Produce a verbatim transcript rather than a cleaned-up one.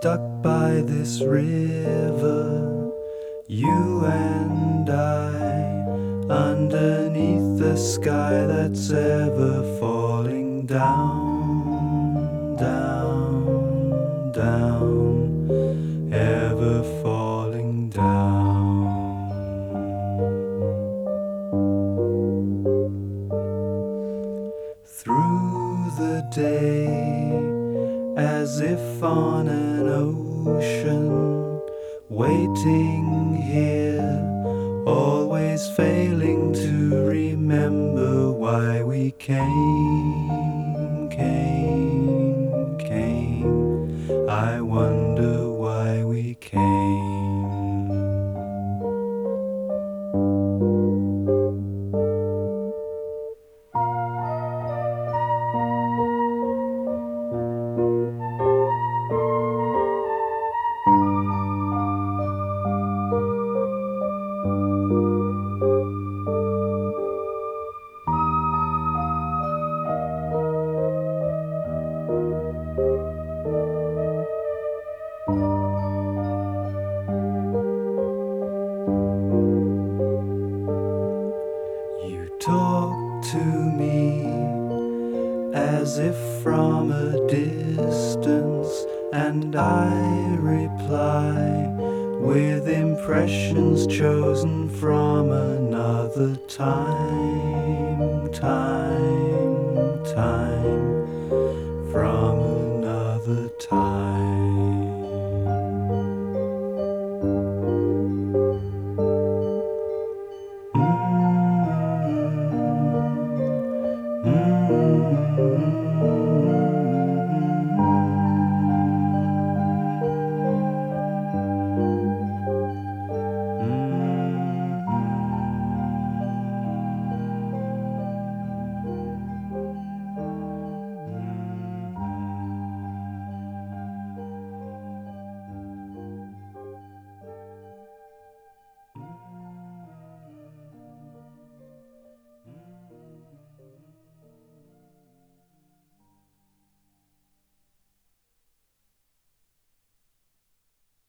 stuck by this river, you and I, underneath the sky that's ever falling down, down, down, ever falling down. Through the day, as if on an ocean, waiting here, always failing to remember why we came, came, came. I wonder why we came. You talk to me as if from a distance, and I reply with impressions chosen from another time, time.